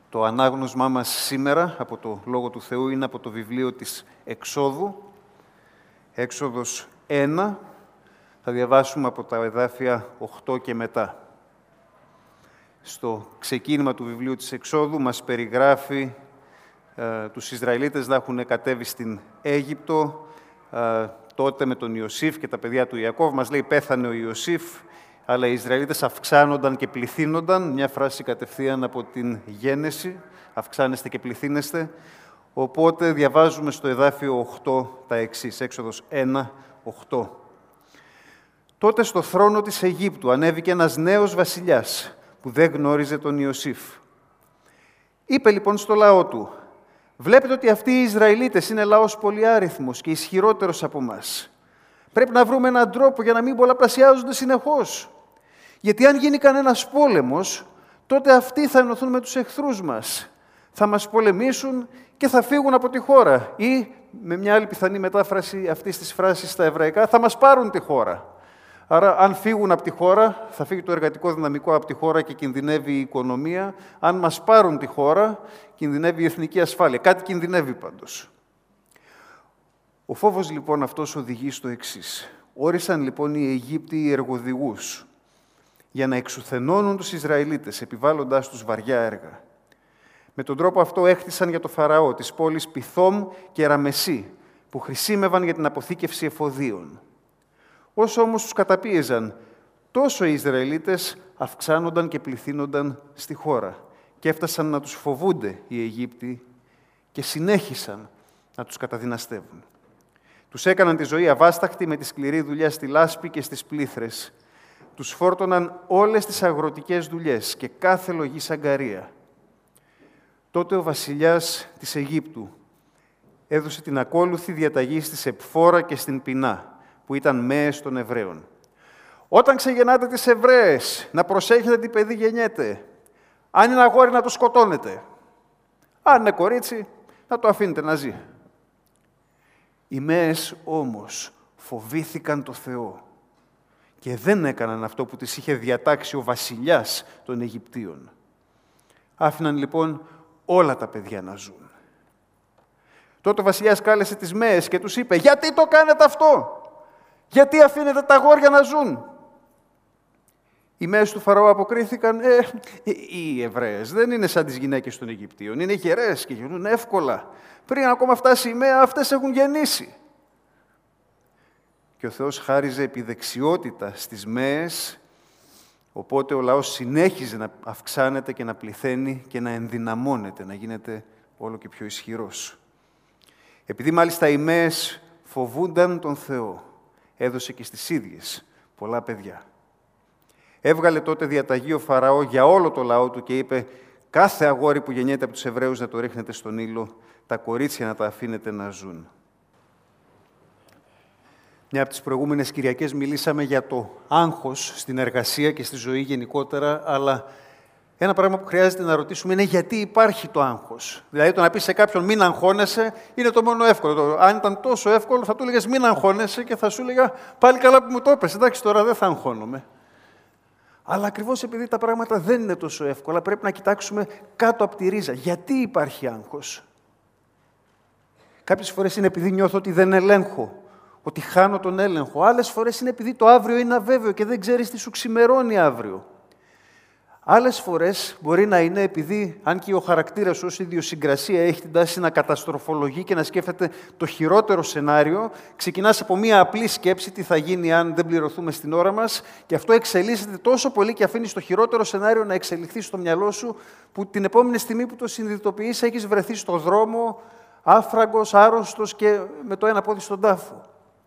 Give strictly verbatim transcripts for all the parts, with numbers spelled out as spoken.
Το ανάγνωσμά μας σήμερα από το Λόγο του Θεού είναι από το βιβλίο της Εξόδου, Έξοδος ένα. Θα διαβάσουμε από τα εδάφια οκτώ και μετά. Στο ξεκίνημα του βιβλίου της Εξόδου μας περιγράφει ε, τους Ισραηλίτες να έχουν κατέβει στην Αίγυπτο, ε, τότε με τον Ιωσήφ και τα παιδιά του Ιακώβ. Μας λέει πέθανε ο Ιωσήφ, αλλά οι Ισραηλίτες αυξάνονταν και πληθύνονταν. Μια φράση κατευθείαν από την Γένεση, αυξάνεστε και πληθύνεστε. Οπότε διαβάζουμε στο εδάφιο οκτώ τα εξής, Έξοδος ένα, οκτώ. Τότε στο θρόνο της Αιγύπτου ανέβηκε ένας νέος βασιλιάς, που δεν γνώριζε τον Ιωσήφ. Είπε λοιπόν στο λαό του, «Βλέπετε ότι αυτοί οι Ισραηλίτες είναι λαός πολυάριθμος και ισχυρότερος από μας. Πρέπει να βρούμε έναν τρόπο για να μην πολλαπλασιάζονται συνεχώς. Γιατί αν γίνει κανένας πόλεμος, τότε αυτοί θα ενωθούν με τους εχθρούς μας. Θα μας πολεμήσουν και θα φύγουν από τη χώρα. Ή, με μια άλλη πιθανή μετάφραση αυτής της φράσης στα εβραϊκά, θα μας πάρουν τη χώρα. Άρα, αν φύγουν από τη χώρα, θα φύγει το εργατικό δυναμικό από τη χώρα και κινδυνεύει η οικονομία. Αν μας πάρουν τη χώρα, κινδυνεύει η εθνική ασφάλεια. Κάτι κινδυνεύει πάντως». Ο φόβος λοιπόν αυτός οδηγεί στο εξής. Όρισαν λοιπόν οι Αιγύπτιοι οι εργοδηγούς για να εξουθενώνουν τους Ισραηλίτες, επιβάλλοντάς τους βαριά έργα. Με τον τρόπο αυτό έχτισαν για το Φαραώ τις πόλεις Πιθόμ και Ραμεσί, που χρησίμευαν για την αποθήκευση εφοδίων. Όσο όμως τους καταπίεζαν, τόσο οι Ισραηλίτες αυξάνονταν και πληθύνονταν στη χώρα και έφτασαν να τους φοβούνται οι Αιγύπτιοι και συνέχισαν να τους καταδυναστεύουν. Τους έκαναν τη ζωή αβάσταχτη με τη σκληρή δουλειά στη λάσπη και στις πλήθρες. Τους φόρτωναν όλες τις αγροτικές δουλειές και κάθε λογής αγκαρία. Τότε ο βασιλιάς της Αιγύπτου έδωσε την ακόλουθη διαταγή στη Σεπφόρα και στην Πινά, που ήταν μέες των Εβραίων. «Όταν ξεγεννάτε τις Εβραίες, να προσέχετε τι παιδί γεννιέται. Αν είναι αγόρι, να το σκοτώνετε. Αν είναι κορίτσι, να το αφήνετε να ζει». Οι μέες όμως φοβήθηκαν το Θεό και δεν έκαναν αυτό που τις είχε διατάξει ο βασιλιάς των Αιγυπτίων. Άφηναν λοιπόν όλα τα παιδιά να ζουν. Τότε ο βασιλιάς κάλεσε τις μέες και τους είπε, «Γιατί το κάνετε αυτό? Γιατί αφήνετε τα αγόρια να ζουν?» Οι μέες του Φαραώ αποκρίθηκαν, «Ε, οι Εβραίες δεν είναι σαν τις γυναίκες των Αιγυπτίων. Είναι γερές και γεννούν εύκολα. Πριν ακόμα φτάσει η μέα, αυτές έχουν γεννήσει». Και ο Θεός χάριζε επιδεξιότητα στις μέες, οπότε ο λαός συνέχιζε να αυξάνεται και να πληθαίνει και να ενδυναμώνεται, να γίνεται όλο και πιο ισχυρός. Επειδή μάλιστα οι μέες φοβούνταν τον Θεό, έδωσε και στις ίδιες πολλά παιδιά. Έβγαλε τότε διαταγή ο Φαραώ για όλο το λαό του και είπε, «Κάθε αγόρι που γεννιέται από τους Εβραίους να το ρίχνετε στον ήλο, τα κορίτσια να τα αφήνετε να ζουν». Μια από τις προηγούμενες Κυριακές μιλήσαμε για το άγχος στην εργασία και στη ζωή γενικότερα, αλλά ένα πράγμα που χρειάζεται να ρωτήσουμε είναι γιατί υπάρχει το άγχος. Δηλαδή το να πεις σε κάποιον μην αγχώνεσαι είναι το μόνο εύκολο. Αν ήταν τόσο εύκολο θα του έλεγες μην αγχώνεσαι και θα σου έλεγα πάλι καλά που μου το έπες. Εντάξει, τώρα δεν θα αγχώνομαι. Αλλά ακριβώς επειδή τα πράγματα δεν είναι τόσο εύκολα, πρέπει να κοιτάξουμε κάτω από τη ρίζα. Γιατί υπάρχει άγχος? Κάποιες φορές είναι επειδή νιώθω ότι δεν ελέγχω, ότι χάνω τον έλεγχο. Άλλες φορές είναι επειδή το αύριο είναι αβέβαιο και δεν ξέρεις τι σου ξημερώνει αύριο. Άλλες φορές μπορεί να είναι επειδή, αν και ο χαρακτήρας ως ιδιοσυγκρασία έχει την τάση να καταστροφολογεί και να σκέφτεται το χειρότερο σενάριο, ξεκινάς από μία απλή σκέψη τι θα γίνει αν δεν πληρωθούμε στην ώρα μας και αυτό εξελίσσεται τόσο πολύ και αφήνεις το χειρότερο σενάριο να εξελιχθεί στο μυαλό σου που την επόμενη στιγμή που το συνειδητοποιείς έχεις βρεθεί στο δρόμο άφραγκος, άρρωστος και με το ένα πόδι στον τάφο.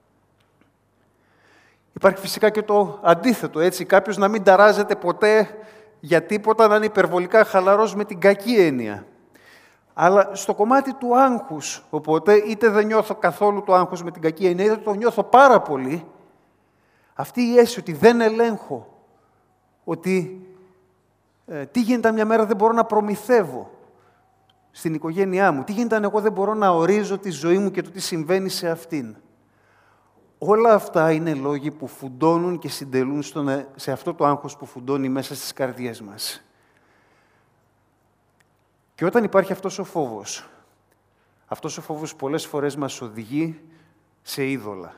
Υπάρχει φυσικά και το αντίθετο, έτσι, κάποιος να μην ταράζεται ποτέ για τίποτα, να είναι υπερβολικά χαλαρός με την κακή έννοια. Αλλά στο κομμάτι του άγχους, οπότε, είτε δεν νιώθω καθόλου το άγχος με την κακή έννοια, είτε το νιώθω πάρα πολύ, αυτή η αίσθηση ότι δεν ελέγχω, ότι ε, τι γίνεται αν μια μέρα δεν μπορώ να προμηθεύω στην οικογένειά μου, τι γίνεται αν εγώ δεν μπορώ να ορίζω τη ζωή μου και το τι συμβαίνει σε αυτήν. Όλα αυτά είναι λόγοι που φουντώνουν και συντελούν στον, σε αυτό το άγχος που φουντώνει μέσα στις καρδιές μας. Και όταν υπάρχει αυτός ο φόβος, αυτός ο φόβος πολλές φορές μας οδηγεί σε είδωλα.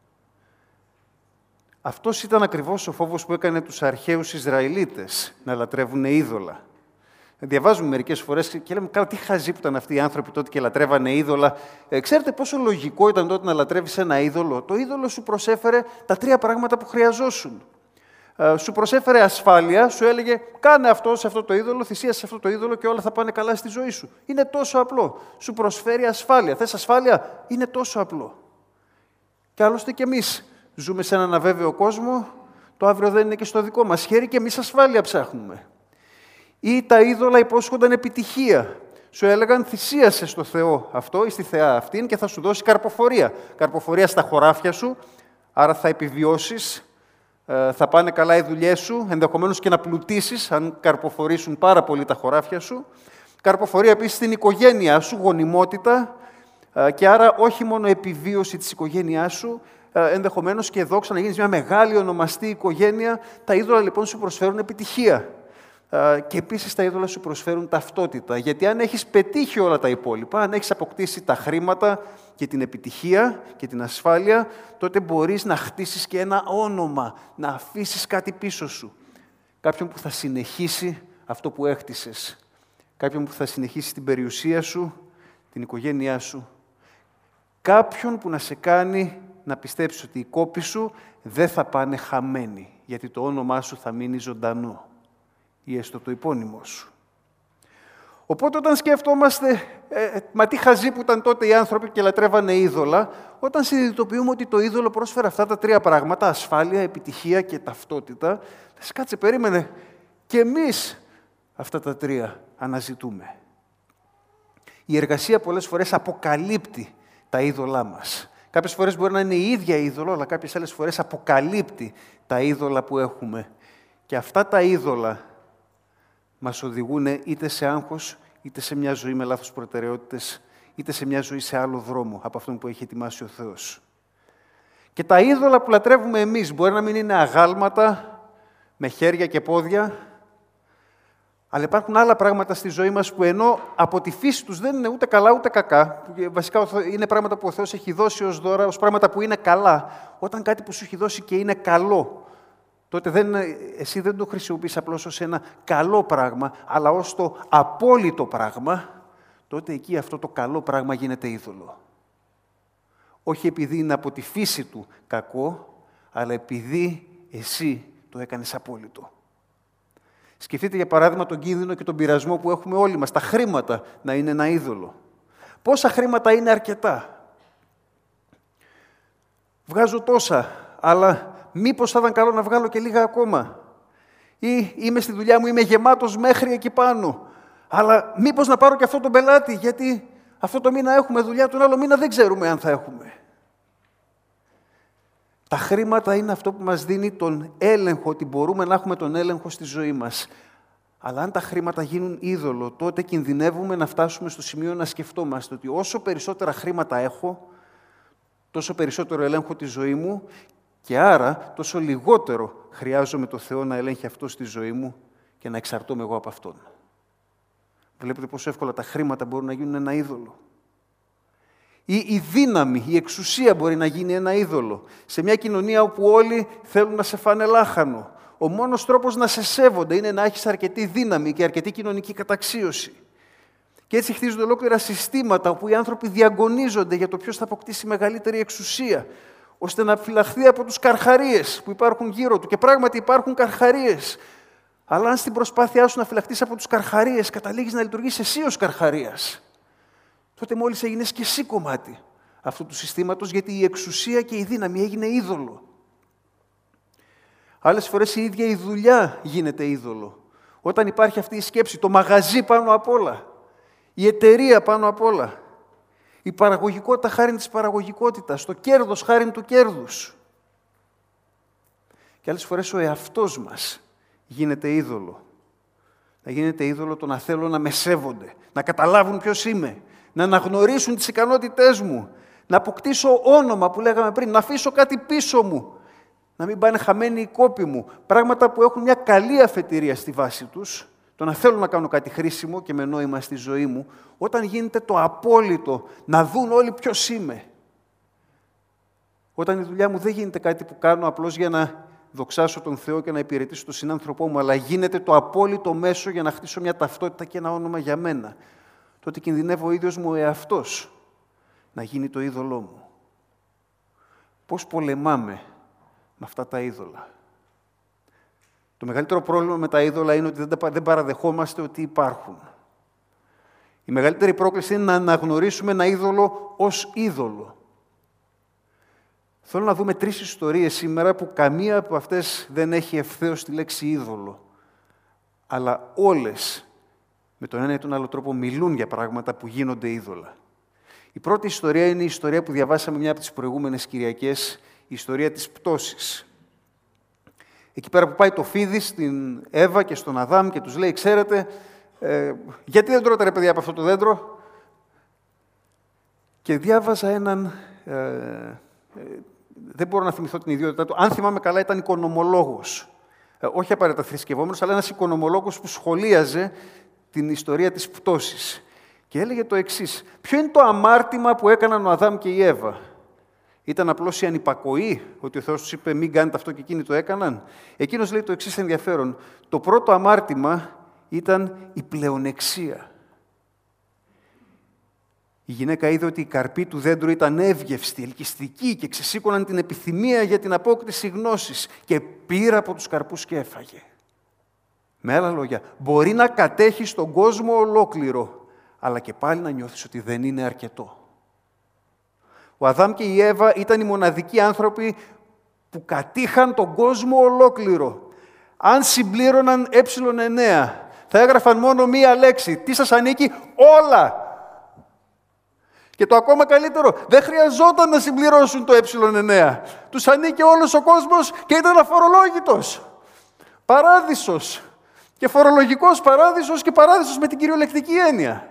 Αυτός ήταν ακριβώς ο φόβος που έκανε τους αρχαίους Ισραηλίτες να λατρεύουν είδωλα. Διαβάζουμε μερικές φορές και λέμε, καλά, τι χαζοί που ήταν αυτοί οι άνθρωποι τότε και λατρεύανε είδωλα. Ε, ξέρετε πόσο λογικό ήταν τότε να λατρεύεις ένα είδωλο? Το είδωλο σου προσέφερε τα τρία πράγματα που χρειαζόσουν. Ε, σου προσέφερε ασφάλεια, σου έλεγε, κάνε αυτό σε αυτό το είδωλο, θυσίασε σε αυτό το είδωλο και όλα θα πάνε καλά στη ζωή σου. Είναι τόσο απλό. Σου προσφέρει ασφάλεια. Θες ασφάλεια? Είναι τόσο απλό. Και άλλωστε και εμείς ζούμε σε έναν αβέβαιο κόσμο, το αύριο δεν είναι και στο δικό μας χέρι και εμείς ασφάλεια ψάχνουμε. Ή τα είδωλα υπόσχονταν επιτυχία. Σου έλεγαν θυσίασε στο Θεό αυτό ή στη Θεά αυτήν και θα σου δώσει καρποφορία. Καρποφορία στα χωράφια σου, άρα θα επιβιώσεις, θα πάνε καλά οι δουλειές σου, ενδεχομένως και να πλουτίσεις αν καρποφορήσουν πάρα πολύ τα χωράφια σου. Καρποφορία επίσης στην οικογένειά σου, γονιμότητα και άρα όχι μόνο επιβίωση της οικογένειάς σου, ενδεχομένως και δόξα να γίνεις μια μεγάλη ονομαστή οικογένεια. Τα είδωλα λοιπόν σου προσφέρουν επιτυχία. Και επίσης τα είδωλα σου προσφέρουν ταυτότητα. Γιατί αν έχεις πετύχει όλα τα υπόλοιπα, αν έχεις αποκτήσει τα χρήματα και την επιτυχία και την ασφάλεια, τότε μπορείς να χτίσεις και ένα όνομα, να αφήσεις κάτι πίσω σου. Κάποιον που θα συνεχίσει αυτό που έχτισες. Κάποιον που θα συνεχίσει την περιουσία σου, την οικογένειά σου. Κάποιον που να σε κάνει να πιστέψεις ότι οι κόποι σου δεν θα πάνε χαμένοι, γιατί το όνομά σου θα μείνει ζωντανό ή έστω το επώνυμο σου. Οπότε όταν σκεφτόμαστε, ε, μα τι χαζοί που ήταν τότε οι άνθρωποι και λατρεύανε είδωλα, όταν συνειδητοποιούμε ότι το είδωλο πρόσφερε αυτά τα τρία πράγματα, ασφάλεια, επιτυχία και ταυτότητα, θα κάτσε, περίμενε, και εμείς αυτά τα τρία αναζητούμε. Η εργασία πολλές φορές αποκαλύπτει τα είδωλά μας. Κάποιες φορές μπορεί να είναι η ίδια είδωλο, αλλά κάποιες άλλες φορές αποκαλύπτει τα είδωλα που έχουμε. Και αυτά τα είδωλα μας οδηγούν είτε σε άγχος, είτε σε μια ζωή με λάθος προτεραιότητες, είτε σε μια ζωή σε άλλο δρόμο από αυτόν που έχει ετοιμάσει ο Θεός. Και τα είδωλα που λατρεύουμε εμείς μπορεί να μην είναι αγάλματα, με χέρια και πόδια, αλλά υπάρχουν άλλα πράγματα στη ζωή μας που ενώ από τη φύση τους δεν είναι ούτε καλά ούτε κακά, βασικά είναι πράγματα που ο Θεός έχει δώσει ως δώρα, ως πράγματα που είναι καλά, όταν κάτι που σου έχει δώσει και είναι καλό, τότε δεν, εσύ δεν το χρησιμοποιείς απλώς ως ένα καλό πράγμα, αλλά ως το απόλυτο πράγμα, τότε εκεί αυτό το καλό πράγμα γίνεται είδωλο. Όχι επειδή είναι από τη φύση του κακό, αλλά επειδή εσύ το έκανες απόλυτο. Σκεφτείτε για παράδειγμα τον κίνδυνο και τον πειρασμό που έχουμε όλοι μας, τα χρήματα να είναι ένα είδωλο. Πόσα χρήματα είναι αρκετά? Βγάζω τόσα, αλλά μήπως θα ήταν καλό να βγάλω και λίγα ακόμα? Ή είμαι στη δουλειά μου, είμαι γεμάτος μέχρι εκεί πάνω, αλλά μήπως να πάρω και αυτό τον πελάτη, γιατί αυτό το μήνα έχουμε δουλειά, τον άλλο μήνα δεν ξέρουμε αν θα έχουμε. Τα χρήματα είναι αυτό που μας δίνει τον έλεγχο, ότι μπορούμε να έχουμε τον έλεγχο στη ζωή μας. Αλλά αν τα χρήματα γίνουν είδωλο, τότε κινδυνεύουμε να φτάσουμε στο σημείο να σκεφτόμαστε ότι όσο περισσότερα χρήματα έχω, τόσο περισσότερο ελέγχω τη ζωή μου και άρα τόσο λιγότερο χρειάζομαι το Θεό να ελέγχει αυτό στη ζωή μου και να εξαρτώμαι εγώ από Αυτόν. Βλέπετε πόσο εύκολα τα χρήματα μπορούν να γίνουν ένα είδωλο. Ή η δύναμη, η εξουσία μπορεί να γίνει ένα είδωλο. Σε μια κοινωνία όπου όλοι θέλουν να σε φάνε λάχανο, ο μόνος τρόπος να σε σέβονται είναι να έχεις αρκετή δύναμη και αρκετή κοινωνική καταξίωση. Και έτσι χτίζονται ολόκληρα συστήματα όπου οι άνθρωποι διαγωνίζονται για το ποιος θα αποκτήσει μεγαλύτερη εξουσία, ώστε να φυλαχθεί από τους καρχαρίες που υπάρχουν γύρω του. Και πράγματι υπάρχουν καρχαρίες. Αλλά αν στην προσπάθειά σου να φυλαχτείς από τους καρχαρίες καταλήγεις να λειτουργείς εσύ ως καρχαρίας, τότε μόλις έγινες και εσύ κομμάτι αυτού του συστήματος, γιατί η εξουσία και η δύναμη έγινε είδωλο. Άλλες φορές η ίδια η δουλειά γίνεται είδωλο. Όταν υπάρχει αυτή η σκέψη, το μαγαζί πάνω απ' όλα, η εταιρεία πάνω απ' όλα, η παραγωγικότητα χάριν της παραγωγικότητας, το κέρδος χάριν του κέρδους. Και άλλες φορές ο εαυτός μας γίνεται είδωλο. Να γίνεται είδωλο το να θέλω να με σέβονται, να καταλάβουν ποιος είμαι, να αναγνωρίσουν τις ικανότητές μου, να αποκτήσω όνομα που λέγαμε πριν, να αφήσω κάτι πίσω μου, να μην πάνε χαμένοι οι κόποι μου. Πράγματα που έχουν μια καλή αφετηρία στη βάση τους, το να θέλω να κάνω κάτι χρήσιμο και με νόημα στη ζωή μου, όταν γίνεται το απόλυτο, να δουν όλοι ποιος είμαι. Όταν η δουλειά μου δεν γίνεται κάτι που κάνω απλώς για να δοξάσω τον Θεό και να υπηρετήσω τον συνάνθρωπό μου, αλλά γίνεται το απόλυτο μέσο για να χτίσω μια ταυτότητα και ένα όνομα για μένα, τότε κινδυνεύω ο ίδιος μου ο εαυτός να γίνει το είδωλό μου. Πώς πολεμάμε με αυτά τα είδωλα? Το μεγαλύτερο πρόβλημα με τα είδωλα είναι ότι δεν παραδεχόμαστε ότι υπάρχουν. Η μεγαλύτερη πρόκληση είναι να αναγνωρίσουμε ένα είδωλο ως είδωλο. Θέλω να δούμε τρεις ιστορίες σήμερα που καμία από αυτές δεν έχει ευθέως τη λέξη είδωλο. Αλλά όλες, με τον ένα ή τον άλλο τρόπο, μιλούν για πράγματα που γίνονται είδωλα. Η πρώτη ιστορία είναι η ιστορία που διαβάσαμε μια από τις προηγούμενες Κυριακές, η ιστορία της πτώσης. Εκεί πέρα που πάει το φίδι στην Εύα και στον Αδάμ και τους λέει, ξέρετε, ε, γιατί δεν τρώτε ρε παιδιά από αυτό το δέντρο? Και διάβαζα έναν, ε, ε, δεν μπορώ να θυμηθώ την ιδιότητά του, αν θυμάμαι καλά ήταν οικονομολόγος. Ε, όχι απαραίτητα θρησκευόμενος, αλλά ένας οικονομολόγος που σχολίαζε την ιστορία της πτώσης. Και έλεγε το εξής, ποιο είναι το αμάρτημα που έκαναν ο Αδάμ και η Εύα? Ήταν απλώς η ανυπακοή, ότι ο Θεός τους είπε μην κάνετε αυτό και εκείνοι το έκαναν? Εκείνος λέει το εξής ενδιαφέρον, το πρώτο αμάρτημα ήταν η πλεονεξία. Η γυναίκα είδε ότι η καρπή του δέντρου ήταν εύγευστη, ελκυστική και ξεσήκωναν την επιθυμία για την απόκτηση γνώσης και πήρε από τους καρπούς και έφαγε. Με άλλα λόγια, μπορεί να κατέχεις τον κόσμο ολόκληρο, αλλά και πάλι να νιώθεις ότι δεν είναι αρκετό. Ο Αδάμ και η Εύα ήταν οι μοναδικοί άνθρωποι που κατήχαν τον κόσμο ολόκληρο. Αν συμπλήρωναν ε εννέα, θα έγραφαν μόνο μία λέξη. Τι σας ανήκει? Όλα! Και το ακόμα καλύτερο, δεν χρειαζόταν να συμπληρώσουν το ε εννέα. Τους ανήκε όλος ο κόσμος και ήταν αφορολόγητος. Παράδεισος. Και φορολογικός παράδεισος και παράδεισος με την κυριολεκτική έννοια.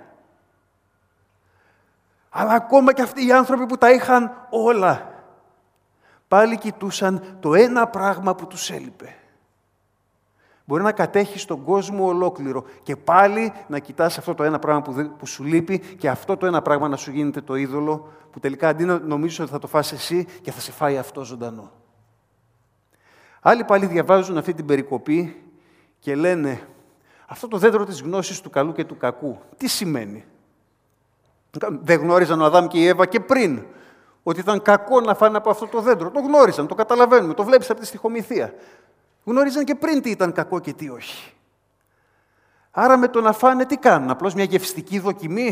Αλλά ακόμα και αυτοί οι άνθρωποι που τα είχαν όλα, πάλι κοιτούσαν το ένα πράγμα που τους έλειπε. Μπορεί να κατέχεις τον κόσμο ολόκληρο και πάλι να κοιτάς αυτό το ένα πράγμα που, δεν, που σου λείπει και αυτό το ένα πράγμα να σου γίνεται το είδωλο που τελικά αντί να νομίζεις ότι θα το φας εσύ και θα σε φάει αυτό ζωντανό. Άλλοι πάλι διαβάζουν αυτή την περικοπή και λένε αυτό το δέντρο της γνώσης του καλού και του κακού, τι σημαίνει? Δεν γνώριζαν ο Αδάμ και η Εύα και πριν ότι ήταν κακό να φάνε από αυτό το δέντρο. Το γνώριζαν, το καταλαβαίνουμε, το βλέπεις από τη στιχομυθία. Γνώριζαν και πριν τι ήταν κακό και τι όχι. Άρα με το να φάνε τι κάνουν? Απλώς μια γευστική δοκιμή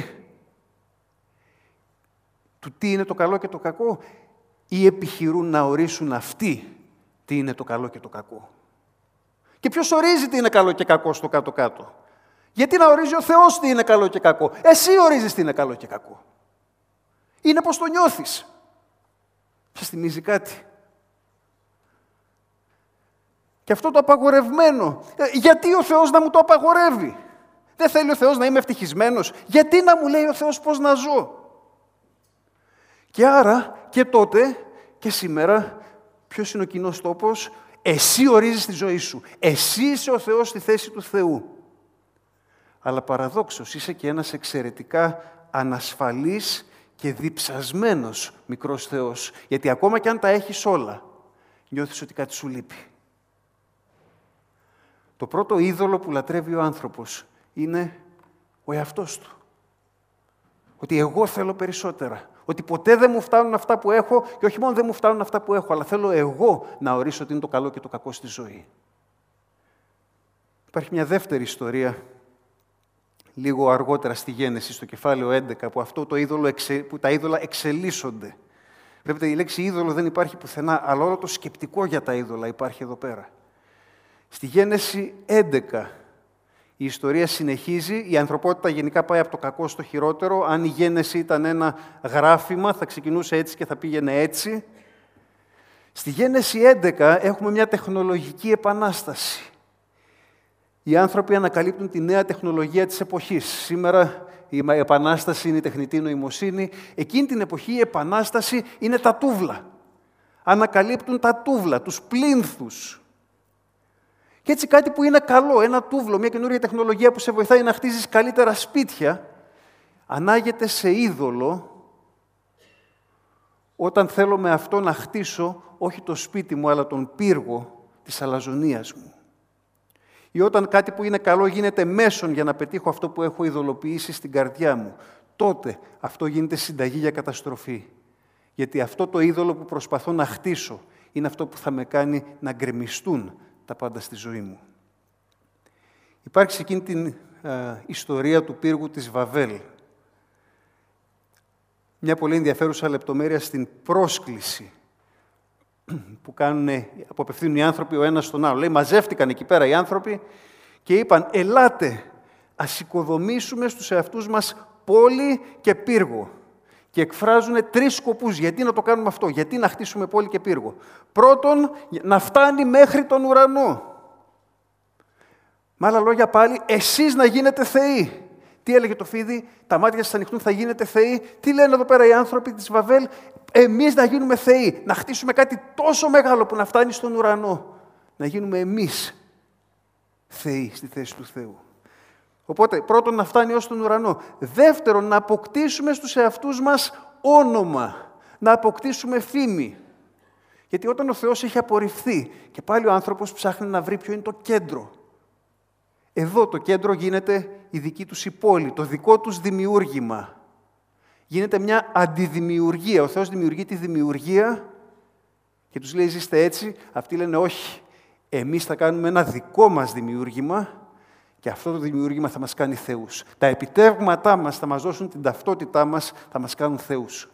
του τι είναι το καλό και το κακό, ή επιχειρούν να ορίσουν αυτοί τι είναι το καλό και το κακό? Και ποιος ορίζει τι είναι καλό και κακό στο κάτω-κάτω? Γιατί να ορίζει ο Θεός τι είναι καλό και κακό? Εσύ ορίζεις τι είναι καλό και κακό. Είναι πως το νιώθεις. Σας θυμίζει κάτι? Και αυτό το απαγορευμένο. Γιατί ο Θεός να μου το απαγορεύει? Δεν θέλει ο Θεός να είμαι ευτυχισμένος? Γιατί να μου λέει ο Θεός πώς να ζω? Και άρα και τότε και σήμερα ποιος είναι ο κοινός τόπος? Εσύ ορίζεις τη ζωή σου. Εσύ είσαι ο Θεός στη θέση του Θεού. Αλλά παραδόξως είσαι και ένας εξαιρετικά ανασφαλής και διψασμένος μικρός Θεός. Γιατί ακόμα και αν τα έχεις όλα, νιώθεις ότι κάτι σου λείπει. Το πρώτο είδωλο που λατρεύει ο άνθρωπος είναι ο εαυτός του. Ότι εγώ θέλω περισσότερα. Ότι ποτέ δεν μου φτάνουν αυτά που έχω και όχι μόνο δεν μου φτάνουν αυτά που έχω, αλλά θέλω εγώ να ορίσω τι είναι το καλό και το κακό στη ζωή. Υπάρχει μια δεύτερη ιστορία, λίγο αργότερα στη Γένεση, στο κεφάλαιο έντεκα, που, αυτό το είδωλο εξε... που τα είδωλα εξελίσσονται. Βλέπετε, η λέξη είδωλο δεν υπάρχει πουθενά, αλλά όλο το σκεπτικό για τα είδωλα υπάρχει εδώ πέρα. Στη Γένεση έντεκα η ιστορία συνεχίζει, η ανθρωπότητα γενικά πάει από το κακό στο χειρότερο. Αν η Γένεση ήταν ένα γράφημα, θα ξεκινούσε έτσι και θα πήγαινε έτσι. Στη Γένεση έντεκα έχουμε μια τεχνολογική επανάσταση. Οι άνθρωποι ανακαλύπτουν τη νέα τεχνολογία της εποχής. Σήμερα η επανάσταση είναι η τεχνητή νοημοσύνη. Εκείνη την εποχή η επανάσταση είναι τα τούβλα. Ανακαλύπτουν τα τούβλα, τους πλίνθους. Και έτσι κάτι που είναι καλό, ένα τούβλο, μια καινούργια τεχνολογία που σε βοηθάει να χτίζεις καλύτερα σπίτια, ανάγεται σε είδωλο όταν θέλω με αυτό να χτίσω όχι το σπίτι μου, αλλά τον πύργο της αλαζονίας μου. Ή όταν κάτι που είναι καλό γίνεται μέσον για να πετύχω αυτό που έχω ειδωλοποιήσει στην καρδιά μου, τότε αυτό γίνεται συνταγή για καταστροφή. Γιατί αυτό το είδωλο που προσπαθώ να χτίσω είναι αυτό που θα με κάνει να γκρεμιστούν τα πάντα στη ζωή μου. Υπάρχει εκείνη την ε, ιστορία του πύργου της Βαβέλ. Μια πολύ ενδιαφέρουσα λεπτομέρεια στην πρόσκληση που κάνουν, που απευθύνουν οι άνθρωποι ο ένας στον άλλο. Λέει, μαζεύτηκαν εκεί πέρα οι άνθρωποι και είπαν, ελάτε, ας οικοδομήσουμε στους εαυτούς μας πόλη και πύργο. Και εκφράζουν τρεις σκοπούς. Γιατί να το κάνουμε αυτό, γιατί να χτίσουμε πόλη και πύργο. Πρώτον, να φτάνει μέχρι τον ουρανό. Με άλλα λόγια πάλι, εσείς να γίνετε θεοί. Τι έλεγε το φίδι, τα μάτια σας ανοιχτούν, θα γίνετε θεοί. Τι λένε εδώ πέρα οι άνθρωποι της Βαβέλ, εμείς να γίνουμε θεοί. Να χτίσουμε κάτι τόσο μεγάλο που να φτάνει στον ουρανό. Να γίνουμε εμείς θεοί στη θέση του Θεού. Οπότε, πρώτον, να φτάνει ως τον ουρανό. Δεύτερον, να αποκτήσουμε στους εαυτούς μας όνομα. Να αποκτήσουμε φήμη. Γιατί όταν ο Θεός έχει απορριφθεί και πάλι ο άνθρωπος ψάχνει να βρει ποιο είναι το κέντρο. Εδώ το κέντρο γίνεται η δική τους η πόλη, το δικό τους δημιούργημα. Γίνεται μια αντιδημιουργία. Ο Θεός δημιουργεί τη δημιουργία και τους λέει, ζήστε έτσι. Αυτοί λένε, όχι, εμείς θα κάνουμε ένα δικό μας δημιούργημα και αυτό το δημιούργημα θα μας κάνει θεούς. Τα επιτεύγματά μας θα μας δώσουν την ταυτότητά μας, θα μας κάνουν θεούς.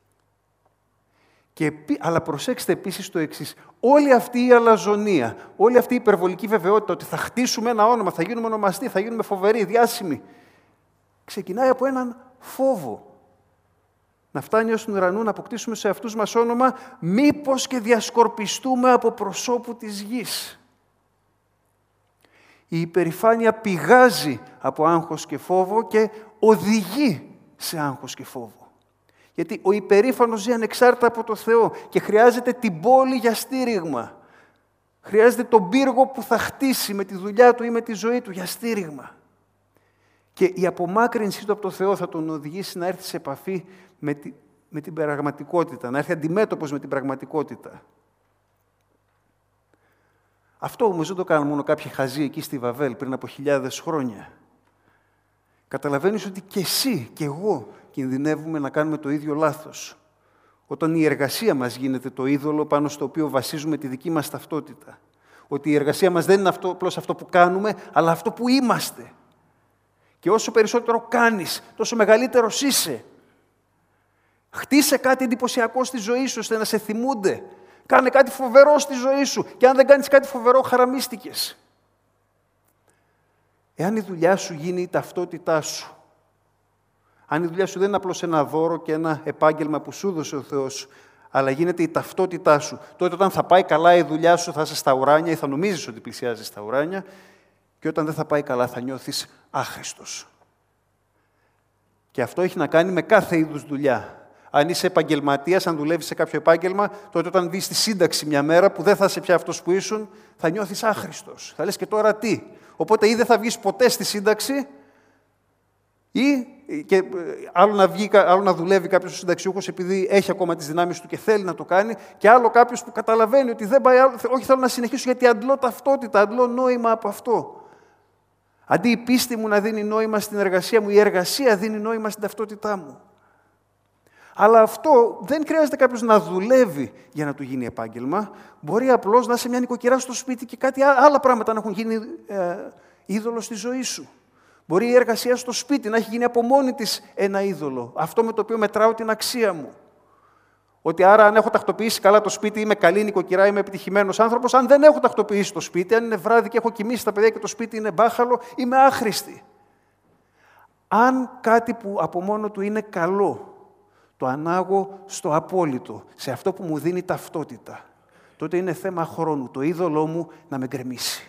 Και, αλλά προσέξτε επίσης το εξής. Όλη αυτή η αλαζονία, όλη αυτή η υπερβολική βεβαιότητα ότι θα χτίσουμε ένα όνομα, θα γίνουμε ονομαστοί, θα γίνουμε φοβεροί, διάσημοι, ξεκινάει από έναν φόβο. Να φτάνει ως τον ουρανό, να αποκτήσουμε σε αυτούς μας όνομα, μήπως και διασκορπιστούμε από προσώπου της γης. Η υπερηφάνεια πηγάζει από άγχος και φόβο και οδηγεί σε άγχος και φόβο. Γιατί ο υπερήφανος ζει ανεξάρτητα από το Θεό και χρειάζεται την πόλη για στήριγμα. Χρειάζεται τον πύργο που θα χτίσει με τη δουλειά του ή με τη ζωή του για στήριγμα. Και η απομάκρυνσή του από το Θεό θα τον οδηγήσει να έρθει σε επαφή με, τη, με την πραγματικότητα, να έρθει αντιμέτωπος με την πραγματικότητα. Αυτό όμως δεν το κάνουν μόνο κάποιοι χαζοί εκεί στη Βαβέλ πριν από χιλιάδες χρόνια. Καταλαβαίνεις ότι και εσύ και εγώ κινδυνεύουμε να κάνουμε το ίδιο λάθος. Όταν η εργασία μας γίνεται το είδωλο πάνω στο οποίο βασίζουμε τη δική μας ταυτότητα. Ότι η εργασία μας δεν είναι αυτό, απλώς αυτό που κάνουμε, αλλά αυτό που είμαστε. Και όσο περισσότερο κάνεις, τόσο μεγαλύτερος είσαι. Χτίσε κάτι εντυπωσιακό στη ζωή σου, ώστε να σε θυμούνται. Κάνε κάτι φοβερό στη ζωή σου. Και αν δεν κάνεις κάτι φοβερό, χαραμίστηκες. Εάν η δουλειά σου γίνει η ταυτότητά σου, αν η δουλειά σου δεν είναι απλώς ένα δώρο και ένα επάγγελμα που σου έδωσε ο Θεός, αλλά γίνεται η ταυτότητά σου, τότε όταν θα πάει καλά η δουλειά σου θα είσαι στα ουράνια ή θα νομίζεις ότι πλησιάζεις στα ουράνια και όταν δεν θα πάει καλά θα νιώθεις άχρηστος. Και αυτό έχει να κάνει με κάθε είδους δουλειά. Αν είσαι επαγγελματίας, αν δουλεύεις σε κάποιο επάγγελμα, τότε όταν βγεις στη σύνταξη μια μέρα που δεν θα είσαι πια αυτός που ήσουν, θα νιώθεις άχρηστος. Θα λες και τώρα τι. Οπότε ή δεν θα βγεις ποτέ στη σύνταξη, ή και άλλο να, βγει, άλλο να δουλεύει κάποιος συνταξιούχος επειδή έχει ακόμα τις δυνάμεις του και θέλει να το κάνει, και άλλο κάποιος που καταλαβαίνει ότι δεν πάει άλλο, όχι θέλω να συνεχίσω γιατί αντλώ ταυτότητα, αντλώ νόημα από αυτό. Αντί η πίστη μου να δίνει νόημα στην εργασία μου, η εργασία δίνει νόημα στην ταυτότητά μου. Αλλά αυτό δεν χρειάζεται κάποιος να δουλεύει για να του γίνει επάγγελμα. Μπορεί απλώς να είσαι μια νοικοκυρά στο σπίτι και κάτι άλλα πράγματα να έχουν γίνει ε, είδωλο στη ζωή σου. Μπορεί η εργασία στο σπίτι να έχει γίνει από μόνη της ένα είδωλο. Αυτό με το οποίο μετράω την αξία μου. Ότι άρα αν έχω τακτοποιήσει καλά το σπίτι, είμαι καλή νοικοκυρά, είμαι επιτυχημένος άνθρωπος. Αν δεν έχω τακτοποιήσει το σπίτι, αν είναι βράδυ και έχω κοιμήσει τα παιδιά και το σπίτι είναι μπάχαλο, είμαι άχρηστη. Αν κάτι που από μόνο του είναι καλό, το ανάγω στο απόλυτο, σε αυτό που μου δίνει ταυτότητα, τότε είναι θέμα χρόνου, το είδωλό μου να με γκρεμίσει.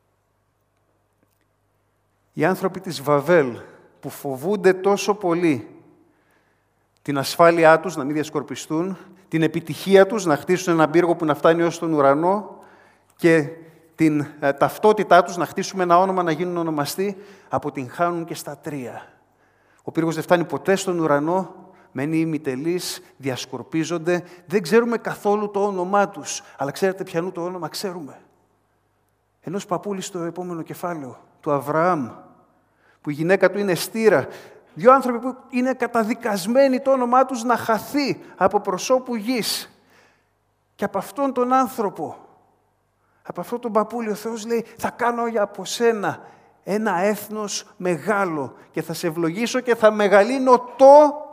Οι άνθρωποι της Βαβέλ που φοβούνται τόσο πολύ την ασφάλειά τους να μην διασκορπιστούν, την επιτυχία τους να χτίσουν έναν πύργο που να φτάνει ως τον ουρανό και την ε, ταυτότητά τους, να χτίσουμε ένα όνομα, να γίνουν ονομαστοί, αποτυγχάνουν και στα τρία. Ο πύργος δεν φτάνει ποτέ στον ουρανό, μένει ημιτελής, διασκορπίζονται, δεν ξέρουμε καθόλου το όνομά τους. Αλλά ξέρετε ποιανού το όνομα ξέρουμε? Ενός παππούλη στο επόμενο κεφάλαιο, του Αβραάμ, που η γυναίκα του είναι στήρα. Δύο άνθρωποι που είναι καταδικασμένοι το όνομά τους να χαθεί από προσώπου γης. Και από αυτόν τον άνθρωπο, από αυτόν τον παππούλη, ο Θεός λέει, θα κάνω για από σένα ένα έθνος μεγάλο και θα σε ευλογήσω και θα μεγαλύνω το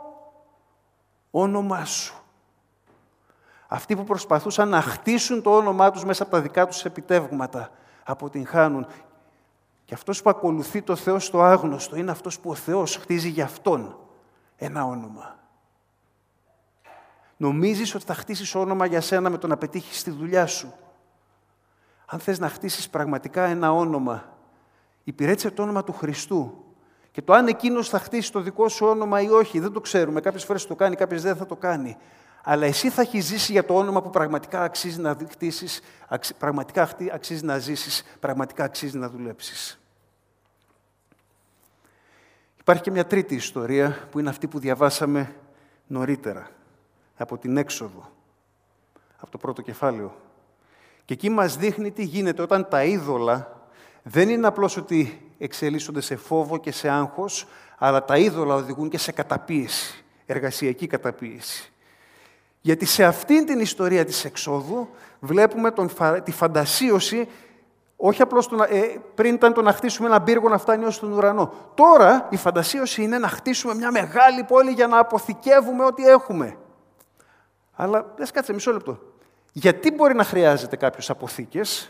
όνομά σου. Αυτοί που προσπαθούσαν να χτίσουν το όνομά τους μέσα από τα δικά τους επιτεύγματα, αποτυγχάνουν. Και αυτός που ακολουθεί το Θεό στο άγνωστο είναι αυτός που ο Θεός χτίζει για αυτόν ένα όνομα. Νομίζεις ότι θα χτίσεις όνομα για σένα με το να πετύχεις τη δουλειά σου? Αν θες να χτίσεις πραγματικά ένα όνομα, υπηρέτησε το όνομα του Χριστού. Και το αν εκείνος θα χτίσει το δικό σου όνομα ή όχι, δεν το ξέρουμε. Κάποιες φορές το κάνει, κάποιες δεν θα το κάνει. Αλλά εσύ θα έχεις ζήσει για το όνομα που πραγματικά αξίζει να χτίσεις, πραγματικά αξίζει να ζήσεις, πραγματικά αξίζει να δουλέψεις. Υπάρχει και μια τρίτη ιστορία, που είναι αυτή που διαβάσαμε νωρίτερα, από την Έξοδο, από το πρώτο κεφάλαιο. Και εκεί μας δείχνει τι γίνεται όταν τα είδωλα δεν είναι απλώς ότι εξελίσσονται σε φόβο και σε άγχος, αλλά τα είδωλα οδηγούν και σε καταπίεση, εργασιακή καταπίεση. Γιατί σε αυτήν την ιστορία της Εξόδου βλέπουμε τον, τη φαντασίωση, όχι απλώς το, ε, πριν ήταν το να χτίσουμε ένα πύργο να φτάνει ως τον ουρανό. Τώρα η φαντασίωση είναι να χτίσουμε μια μεγάλη πόλη για να αποθηκεύουμε ό,τι έχουμε. Αλλά λες, κάτσε μισό λεπτό. Γιατί μπορεί να χρειάζεται κάποιος αποθήκες?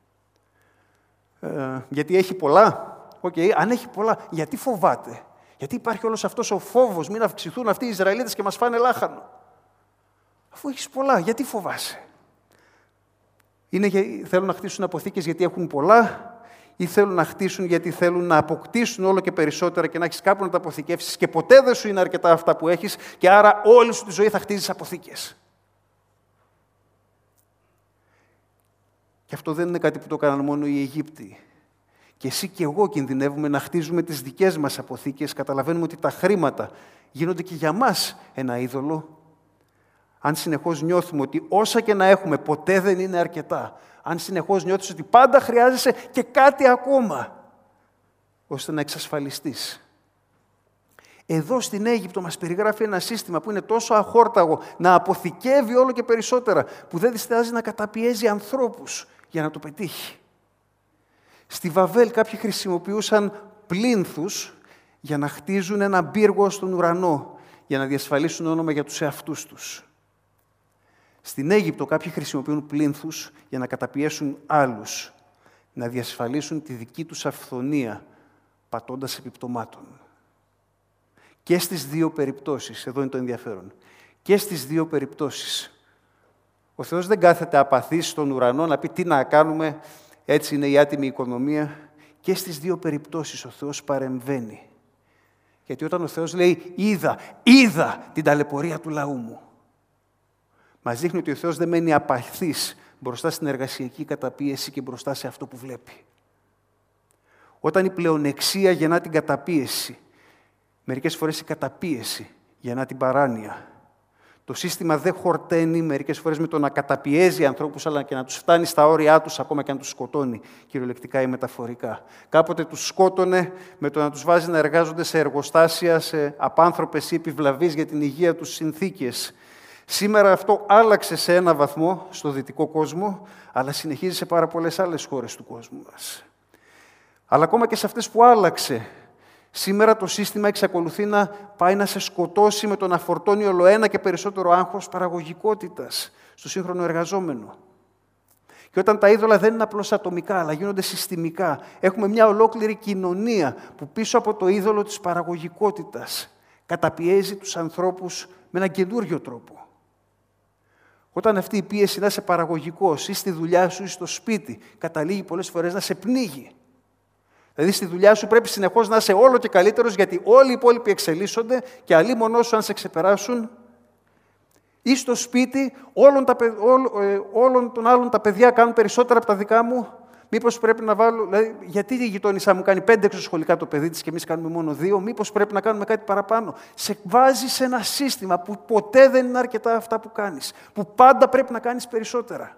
Ε, γιατί έχει πολλά. Okay. Αν έχει πολλά, γιατί φοβάται? Γιατί υπάρχει όλος αυτός ο φόβος, μην αυξηθούν αυτοί οι Ισραηλίτες και μας φάνε λάχανο? Αφού έχεις πολλά, γιατί φοβάσαι? Είναι, θέλουν να χτίσουν αποθήκες γιατί έχουν πολλά, ή θέλουν να χτίσουν γιατί θέλουν να αποκτήσουν όλο και περισσότερα και να έχεις κάπου να τα αποθηκεύσεις και ποτέ δεν σου είναι αρκετά αυτά που έχεις και άρα όλη σου τη ζωή θα χτίζεις αποθήκες? Και αυτό δεν είναι κάτι που το έκαναν μόνο οι Αιγύπτιοι. Και εσύ και εγώ κινδυνεύουμε να χτίζουμε τις δικές μας αποθήκες. Καταλαβαίνουμε ότι τα χρήματα γίνονται και για μας ένα είδωλο. Αν συνεχώς νιώθουμε ότι όσα και να έχουμε ποτέ δεν είναι αρκετά. Αν συνεχώς νιώθεις ότι πάντα χρειάζεσαι και κάτι ακόμα, ώστε να εξασφαλιστείς. Εδώ στην Αίγυπτο μας περιγράφει ένα σύστημα που είναι τόσο αχόρταγο να αποθηκεύει όλο και περισσότερα, που δεν διστάζει να καταπιέζει ανθρώπους για να το πετύχει. Στη Βαβέλ κάποιοι χρησιμοποιούσαν πλίνθους για να χτίζουν ένα πύργο στον ουρανό, για να διασφαλίσουν όνομα για τους εαυτούς τους. Στην Αίγυπτο κάποιοι χρησιμοποιούν πλίνθους για να καταπιέσουν άλλους, να διασφαλίσουν τη δική τους αυθονία, πατώντας επιπτωμάτων. Και στις δύο περιπτώσεις, εδώ είναι το ενδιαφέρον, και στις δύο περιπτώσεις, ο Θεός δεν κάθεται απαθής στον ουρανό να πει τι να κάνουμε, έτσι είναι η άτιμη οικονομία. Και στις δύο περιπτώσεις ο Θεός παρεμβαίνει. Γιατί όταν ο Θεός λέει «είδα, είδα την ταλαιπωρία του λαού μου», μας δείχνει ότι ο Θεός δεν μένει απαθής μπροστά στην εργασιακή καταπίεση και μπροστά σε αυτό που βλέπει. Όταν η πλεονεξία γεννά την καταπίεση, μερικές φορές η καταπίεση γεννά την παράνοια. Το σύστημα δεν χορταίνει μερικές φορές με το να καταπιέζει ανθρώπους, αλλά και να τους φτάνει στα όρια τους, ακόμα και να τους σκοτώνει, κυριολεκτικά ή μεταφορικά. Κάποτε τους σκότωνε με το να τους βάζει να εργάζονται σε εργοστάσια, σε απάνθρωπες ή επιβλαβείς για την υγεία τους συνθήκες. Σήμερα αυτό άλλαξε σε ένα βαθμό στο δυτικό κόσμο, αλλά συνεχίζει σε πάρα πολλές άλλες χώρες του κόσμου μας. Αλλά ακόμα και σε αυτές που άλλαξε, σήμερα το σύστημα εξακολουθεί να πάει να σε σκοτώσει με το να φορτώνει ολοένα και περισσότερο άγχος παραγωγικότητας στο σύγχρονο εργαζόμενο. Και όταν τα είδωλα δεν είναι απλώς ατομικά, αλλά γίνονται συστημικά, έχουμε μια ολόκληρη κοινωνία που πίσω από το είδωλο της παραγωγικότητας καταπιέζει τους ανθρώπους με έναν καινούριο τρόπο. Όταν αυτή η πίεση να είσαι παραγωγικός ή στη δουλειά σου ή στο σπίτι, καταλήγει πολλές φορές να σε πνίγει. Δηλαδή στη δουλειά σου πρέπει συνεχώς να είσαι όλο και καλύτερος, γιατί όλοι οι υπόλοιποι εξελίσσονται και αλίμονό σου αν σε ξεπεράσουν. Ή στο σπίτι όλων, τα, όλ, όλων των άλλων τα παιδιά κάνουν περισσότερα από τα δικά μου, Μήπως πρέπει να βάλω, δηλαδή, γιατί η γειτόνισά μου κάνει πέντε εξωσχολικά το παιδί της και εμείς κάνουμε μόνο δύο, μήπως πρέπει να κάνουμε κάτι παραπάνω. Σε βάζει σε ένα σύστημα που ποτέ δεν είναι αρκετά αυτά που κάνεις, που πάντα πρέπει να κάνεις περισσότερα.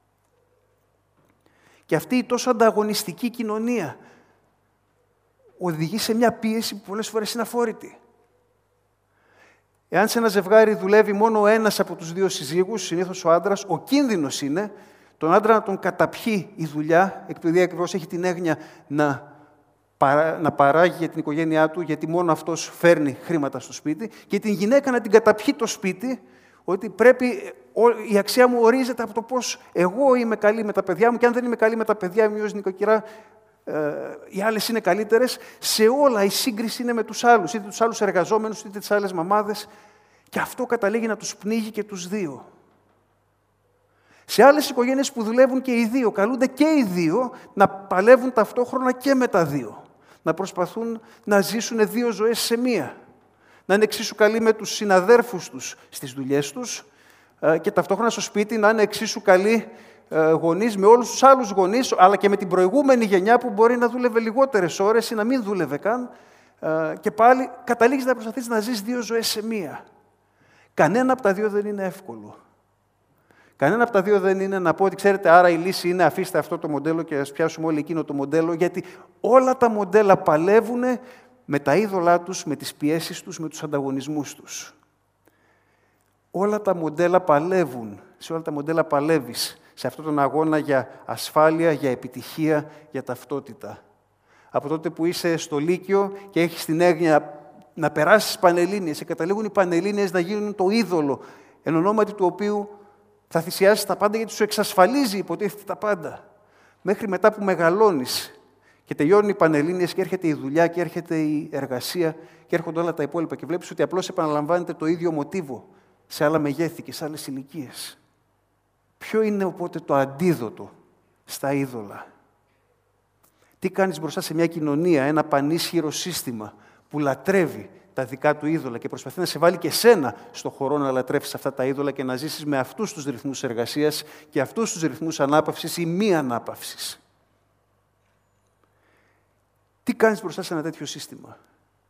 Και αυτή η τόσο ανταγωνιστική κοινωνία οδηγεί σε μια πίεση που πολλές φορές είναι αφόρητη. Εάν σε ένα ζευγάρι δουλεύει μόνο ένας από τους δύο συζύγους, συνήθως ο άντρας, ο κίνδυνος είναι τον άντρα να τον καταπιεί η δουλειά, επειδή ακριβώς έχει την έγνοια να, παρά, να παράγει για την οικογένειά του, γιατί μόνο αυτός φέρνει χρήματα στο σπίτι, και την γυναίκα να την καταπιεί το σπίτι, ότι πρέπει, η αξία μου ορίζεται από το πώς εγώ είμαι καλή με τα παιδιά μου, και αν δεν είμαι καλή με τα παιδιά μου ως νοικοκυρά, ε, οι άλλες είναι καλύτερες. Σε όλα η σύγκριση είναι με τους άλλους, είτε τους άλλους εργαζόμενους, είτε τις άλλες μαμάδες, και αυτό καταλήγει να τους πνίγει και τους δύο. Σε άλλες οικογένειες που δουλεύουν και οι δύο, καλούνται και οι δύο να παλεύουν ταυτόχρονα και με τα δύο. Να προσπαθούν να ζήσουν δύο ζωές σε μία. Να είναι εξίσου καλοί με τους συναδέρφους τους στις δουλειές τους και ταυτόχρονα στο σπίτι να είναι εξίσου καλοί γονείς με όλους τους άλλους γονείς, αλλά και με την προηγούμενη γενιά που μπορεί να δούλευε λιγότερες ώρες ή να μην δούλευε καν, και πάλι καταλήγεις να προσπαθείς να ζεις δύο ζωές σε μία. Κανένα από τα δύο δεν είναι εύκολο. Κανένα από τα δύο δεν είναι να πω ότι ξέρετε, άρα η λύση είναι αφήστε αυτό το μοντέλο και ας πιάσουμε όλοι εκείνο το μοντέλο, γιατί όλα τα μοντέλα παλεύουν με τα είδωλά τους, με τις πιέσεις τους, με τους ανταγωνισμούς τους. Όλα τα μοντέλα παλεύουν, σε όλα τα μοντέλα παλεύεις, σε αυτόν τον αγώνα για ασφάλεια, για επιτυχία, για ταυτότητα. Από τότε που είσαι στο Λύκειο και έχεις την έγνοια να περάσεις Πανελλήνιες και καταλήγουν οι Πανελλήνιες να γίνουν το είδωλο, εν ονόματι του οποίου θα θυσιάσεις τα πάντα γιατί σου εξασφαλίζει υποτίθεται τα πάντα. Μέχρι μετά που μεγαλώνεις και τελειώνουν οι Πανελλήνιες και έρχεται η δουλειά και έρχεται η εργασία και έρχονται όλα τα υπόλοιπα και βλέπεις ότι απλώς επαναλαμβάνεται το ίδιο μοτίβο σε άλλα μεγέθη και σε άλλες ηλικίες. Ποιο είναι οπότε το αντίδοτο στα είδωλα? Τι κάνεις μπροστά σε μια κοινωνία, ένα πανίσχυρο σύστημα που λατρεύει τα δικά του είδωλα και προσπαθεί να σε βάλει και σένα στο χώρο να λατρεύσεις αυτά τα είδωλα και να ζήσεις με αυτούς τους ρυθμούς εργασίας και αυτούς τους ρυθμούς ανάπαυσης ή μη ανάπαυσης? Τι κάνεις μπροστά σε ένα τέτοιο σύστημα?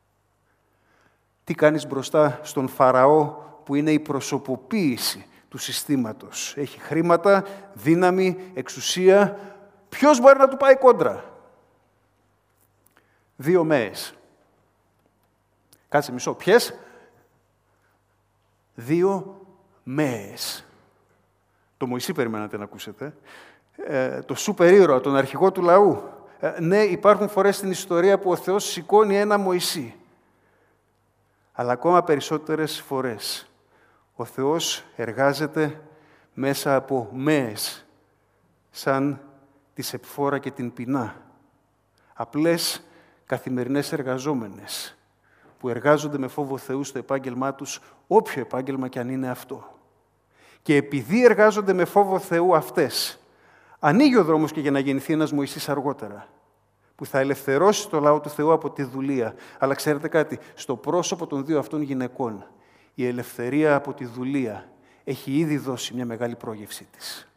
Τι κάνεις μπροστά στον Φαραώ που είναι η προσωποποίηση του συστήματος? Έχει χρήματα, δύναμη, εξουσία. Ποιος μπορεί να του πάει κόντρα? Δύο μέες. Κάτσε μισό. Ποιες? Δύο μέες. Το Μωυσή περιμένατε να ακούσετε. Ε, το σούπερ ήρωα, τον αρχηγό του λαού. Ε, ναι, υπάρχουν φορές στην ιστορία που ο Θεός σηκώνει ένα Μωυσή. Αλλά ακόμα περισσότερες φορές ο Θεός εργάζεται μέσα από μέες, σαν τη Σεπφόρα και την Πινά. Απλές καθημερινές εργαζόμενες, που εργάζονται με φόβο Θεού στο επάγγελμά τους, όποιο επάγγελμα κι αν είναι αυτό. Και επειδή εργάζονται με φόβο Θεού αυτές, ανοίγει ο δρόμος και για να γεννηθεί ένας Μωυσής αργότερα, που θα ελευθερώσει το λαό του Θεού από τη δουλεία. Αλλά ξέρετε κάτι, στο πρόσωπο των δύο αυτών γυναικών, η ελευθερία από τη δουλεία έχει ήδη δώσει μια μεγάλη πρόγευσή της.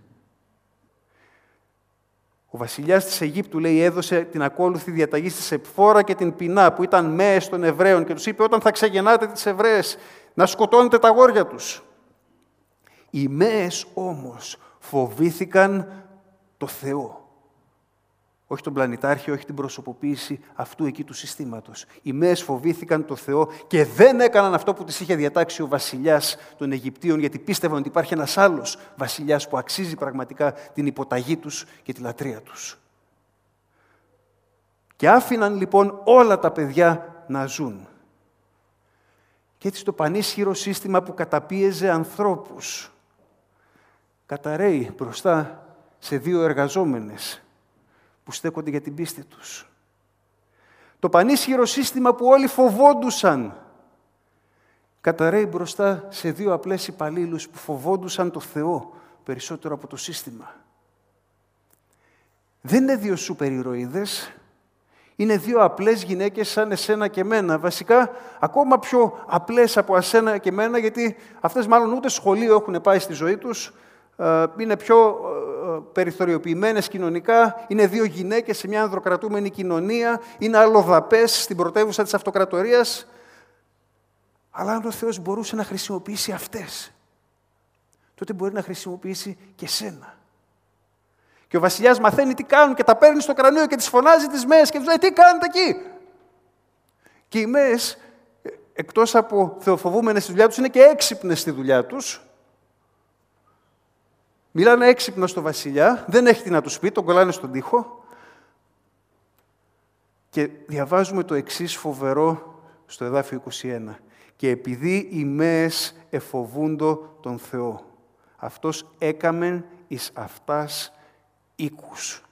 Ο βασιλιάς της Αιγύπτου, λέει, έδωσε την ακόλουθη διαταγή στη Σεπφόρα και την Πινά, που ήταν μέες των Εβραίων, και τους είπε όταν θα ξεγεννάτε τις Εβραίες, να σκοτώνετε τα αγόρια τους. Οι μέες όμως φοβήθηκαν το Θεό. Όχι τον πλανητάρχη, όχι την προσωποποίηση αυτού εκεί του συστήματος. Οι μέες φοβήθηκαν το Θεό και δεν έκαναν αυτό που τις είχε διατάξει ο βασιλιάς των Αιγυπτίων, γιατί πίστευαν ότι υπάρχει ένας άλλος βασιλιάς που αξίζει πραγματικά την υποταγή τους και τη λατρεία τους. Και άφηναν λοιπόν όλα τα παιδιά να ζουν. Και έτσι το πανίσχυρο σύστημα που καταπίεζε ανθρώπους καταραίει μπροστά σε δύο εργαζόμενες που στέκονται για την πίστη τους. Το πανίσχυρο σύστημα που όλοι φοβόντουσαν καταραίει μπροστά σε δύο απλές υπαλλήλους που φοβόντουσαν το Θεό περισσότερο από το σύστημα. Δεν είναι δύο σούπερ ηρωίδες, είναι δύο απλές γυναίκες σαν εσένα και μένα. Βασικά, ακόμα πιο απλές από εσένα και μένα, γιατί αυτές μάλλον ούτε σχολείο έχουν πάει στη ζωή τους, είναι πιο περιθωριοποιημένες κοινωνικά, είναι δύο γυναίκες σε μια ανδροκρατούμενη κοινωνία, είναι αλλοδαπές στην πρωτεύουσα της αυτοκρατορίας. Αλλά αν ο Θεός μπορούσε να χρησιμοποιήσει αυτές, τότε μπορεί να χρησιμοποιήσει και σένα. Και ο βασιλιάς μαθαίνει τι κάνουν και τα παίρνει στο κρανίο και τις φωνάζει τις μαίες και τους λέει τι κάνετε εκεί. Και οι μαίες, εκτός από θεοφοβούμενες στη δουλειά τους, είναι και έξυπνες στη δουλειά τους. Μιλάνε έξυπνα στο βασιλιά, δεν έχει τι να τους πει, τον κολλάνε στον τοίχο. Και διαβάζουμε το εξής φοβερό στο εδάφιο είκοσι ένα. Και επειδή οι μαίες εφοβούντο τον Θεό, αυτός έκαμεν εις αυτάς οίκους.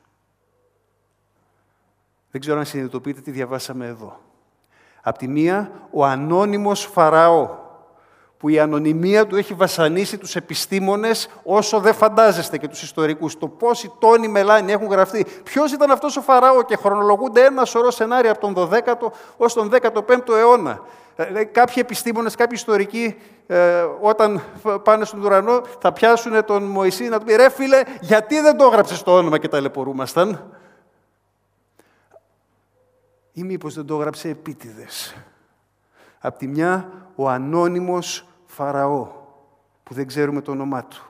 Δεν ξέρω αν συνειδητοποιείτε τι διαβάσαμε εδώ. Απ' τη μία, ο ανώνυμος Φαραώ, που η ανωνυμία του έχει βασανίσει τους επιστήμονες όσο δεν φαντάζεστε και τους ιστορικούς. Το πόσοι τόνοι μελάνι έχουν γραφτεί. Ποιος ήταν αυτός ο Φαραώ και χρονολογούνται ένα σωρό σενάρια από τον δωδέκατο ως τον δέκατο πέμπτο αιώνα. Ε, κάποιοι επιστήμονες, κάποιοι ιστορικοί, ε, όταν πάνε στον ουρανό, θα πιάσουν τον Μωυσή να του πει «Ρε φίλε, γιατί δεν το έγραψες το όνομα και ταλαιπωρούμασταν?» Ή μήπως δεν το έγραψε επίτηδες. Απ' τη μια, ο ανώνυμος Φαραώ, που δεν ξέρουμε το όνομά του.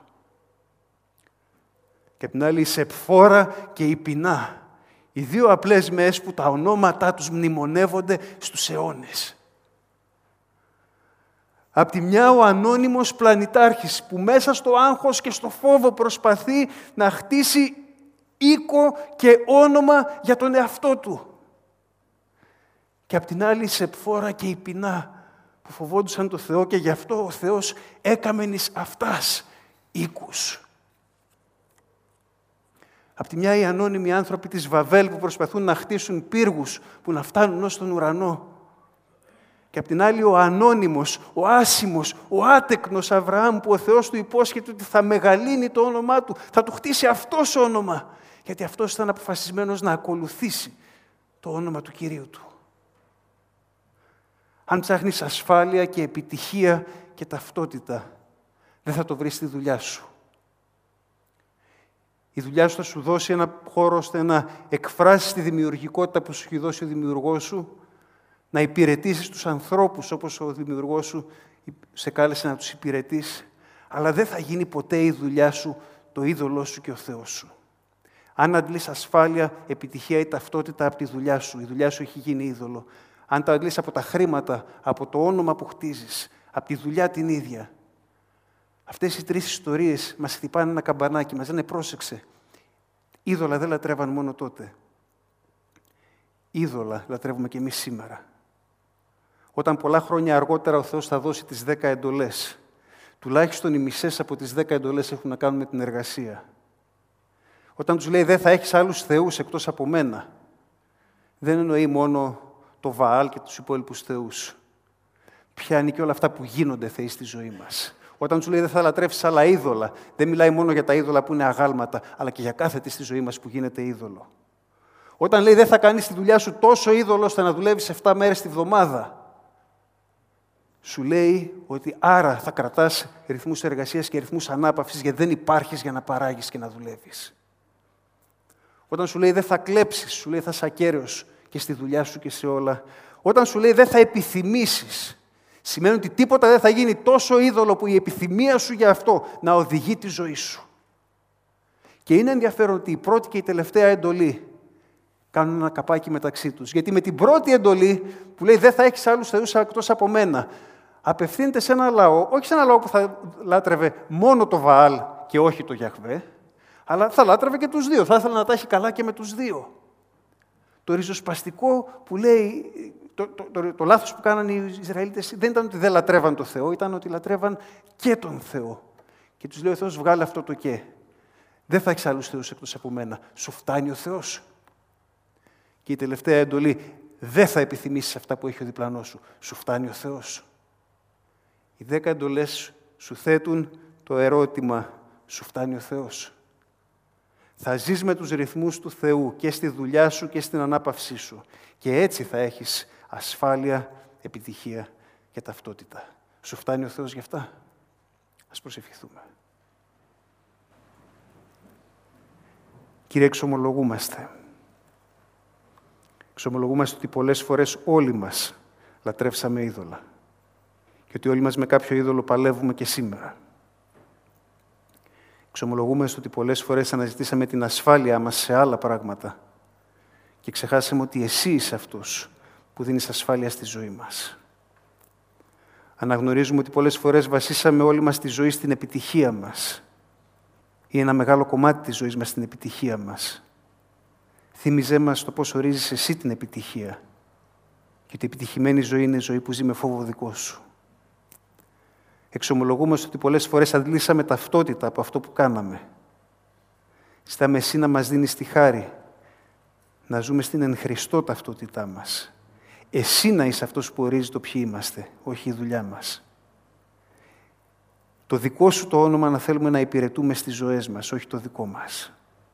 Και απ' την άλλη, η Σεπφόρα και η Πινά. Οι δύο απλές μαίες που τα ονόματά τους μνημονεύονται στους αιώνες. Απ' τη μια, ο ανώνυμος πλανητάρχης, που μέσα στο άγχος και στο φόβο προσπαθεί να χτίσει οίκο και όνομα για τον εαυτό του. Και απ' την άλλη η Σεπφόρα και η Πινά που φοβόντουσαν το Θεό και γι' αυτό ο Θεός έκαμεν εις αυτάς οίκους. Απ' τη μια οι ανώνυμοι άνθρωποι της Βαβέλ που προσπαθούν να χτίσουν πύργους που να φτάνουν ως τον ουρανό. Και απ' την άλλη ο ανώνυμος, ο άσημος, ο άτεκνος Αβραάμ που ο Θεός του υπόσχεται ότι θα μεγαλύνει το όνομά του, θα του χτίσει αυτός όνομα, γιατί αυτός ήταν αποφασισμένος να ακολουθήσει το όνομα του Κυρίου του. Αν ψάχνεις ασφάλεια και επιτυχία και ταυτότητα, δεν θα το βρεις στη δουλειά σου. Η δουλειά σου θα σου δώσει ένα χώρο ώστε να εκφράσεις τη δημιουργικότητα που σου έχει δώσει ο δημιουργός σου, να υπηρετήσεις τους ανθρώπους όπως ο δημιουργός σου σε κάλεσε να τους υπηρετείς, αλλά δεν θα γίνει ποτέ η δουλειά σου το είδωλό σου και ο Θεός σου. Αν αντλείς ασφάλεια, επιτυχία ή ταυτότητα από τη δουλειά σου, η δουλειά σου έχει γίνει είδωλο. Αν τα αντλείς από τα χρήματα, από το όνομα που χτίζεις, από τη δουλειά την ίδια. Αυτές οι τρεις ιστορίες μας χτυπάνε ένα καμπανάκι, μας λένε πρόσεξε. Είδωλα δεν λατρεύαν μόνο τότε. Είδωλα λατρεύουμε και εμείς σήμερα. Όταν πολλά χρόνια αργότερα ο Θεός θα δώσει τις δέκα εντολές, τουλάχιστον οι μισές από τις δέκα εντολές έχουν να κάνουν με την εργασία. Όταν τους λέει δεν θα έχεις άλλους θεούς εκτός από μένα, δεν εννοεί μόνο το Βαάλ και τους υπόλοιπους θεούς. Πιάνει και όλα αυτά που γίνονται θεοί στη ζωή μας. Όταν τους λέει δεν θα λατρεύσεις άλλα είδωλα, δεν μιλάει μόνο για τα είδωλα που είναι αγάλματα, αλλά και για κάθε τι στη ζωή μας που γίνεται είδωλο. Όταν λέει δεν θα κάνεις τη δουλειά σου τόσο είδωλο ώστε να δουλεύεις επτά μέρες τη βδομάδα, σου λέει ότι άρα θα κρατάς ρυθμούς εργασίας και ρυθμούς ανάπαυσης γιατί δεν υπάρχεις για να παράγεις και να δουλεύεις. Όταν σου λέει δεν θα κλέψεις, σου λέει θα είσαι ακέραιος και στη δουλειά σου και σε όλα. Όταν σου λέει δεν θα επιθυμήσεις, σημαίνει ότι τίποτα δεν θα γίνει τόσο είδωλο που η επιθυμία σου για αυτό να οδηγεί τη ζωή σου. Και είναι ενδιαφέρον ότι η πρώτη και η τελευταία εντολή κάνουν ένα καπάκι μεταξύ τους. Γιατί με την πρώτη εντολή που λέει δεν θα έχεις άλλους θεούς εκτός από μένα, απευθύνεται σε ένα λαό, όχι σε ένα λαό που θα λάτρευε μόνο το Βαάλ και όχι το Γιαχβέ, αλλά θα λάτρευε και τους δύο. Θα ήθελε να τα έχει καλά και με τους δύο. Το ριζοσπαστικό που λέει, το, το, το, το λάθος που κάνανε οι Ισραηλίτες δεν ήταν ότι δεν λατρεύαν το Θεό, ήταν ότι λατρεύαν και τον Θεό. Και τους λέει ο Θεός βγάλε αυτό το και. Δεν θα έχεις άλλους θεούς εκτός από μένα. Σου φτάνει ο Θεός. Και η τελευταία εντολή, δεν θα επιθυμήσεις αυτά που έχει ο διπλανός σου. Σου φτάνει ο Θεός. Οι δέκα εντολές σου θέτουν το ερώτημα, σου φτάνει ο Θεός. Θα ζεις με τους ρυθμούς του Θεού και στη δουλειά σου και στην ανάπαυσή σου. Και έτσι θα έχεις ασφάλεια, επιτυχία και ταυτότητα. Σου φτάνει ο Θεός γι' αυτά. Ας προσευχηθούμε. Κύριε, εξομολογούμαστε. Εξομολογούμαστε ότι πολλές φορές όλοι μας λατρεύσαμε είδωλα και ότι όλοι μας με κάποιο είδωλο παλεύουμε και σήμερα. Εξομολογούμαστε ότι πολλές φορές αναζητήσαμε την ασφάλειά μας σε άλλα πράγματα και ξεχάσαμε ότι εσύ είσαι αυτός που δίνεις ασφάλεια στη ζωή μας. Αναγνωρίζουμε ότι πολλές φορές βασίσαμε όλη μας τη ζωή στην επιτυχία μας ή ένα μεγάλο κομμάτι της ζωής μας στην επιτυχία μας. Θύμιζέ μας το πώς ορίζεις εσύ την επιτυχία και ότι η επιτυχημένη ζωή είναι η ζωή που ζει με φόβο δικό σου. Εξομολογούμαστε ότι πολλές φορές αντλήσαμε ταυτότητα από αυτό που κάναμε. Ζητάμε εσύ να μας δίνεις τη χάρη να ζούμε στην εν Χριστώ ταυτότητά μας. Εσύ να είσαι αυτός που ορίζει το ποιοι είμαστε, όχι η δουλειά μας. Το δικό σου το όνομα να θέλουμε να υπηρετούμε στις ζωές μας, όχι το δικό μας.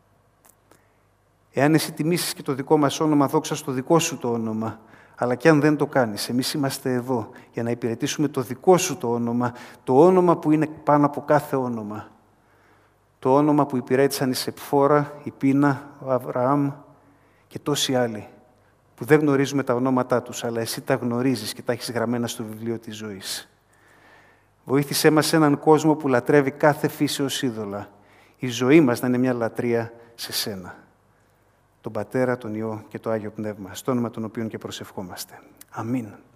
Εάν εσύ τιμήσεις και το δικό μας όνομα, δόξα στο δικό σου το όνομα, αλλά και αν δεν το κάνεις, εμείς είμαστε εδώ για να υπηρετήσουμε το δικό σου το όνομα, το όνομα που είναι πάνω από κάθε όνομα. Το όνομα που υπηρέτησαν η Σεπφόρα, η Πίνα, ο Αβραάμ και τόσοι άλλοι, που δεν γνωρίζουμε τα ονόματά τους, αλλά εσύ τα γνωρίζεις και τα έχεις γραμμένα στο βιβλίο της ζωής. Βοήθησέ μας σε έναν κόσμο που λατρεύει κάθε φύσεως είδωλα. Η ζωή μας να είναι μια λατρεία σε σένα. Τον Πατέρα, τον Υιό και το Άγιο Πνεύμα, στο όνομα των οποίων και προσευχόμαστε. Αμήν.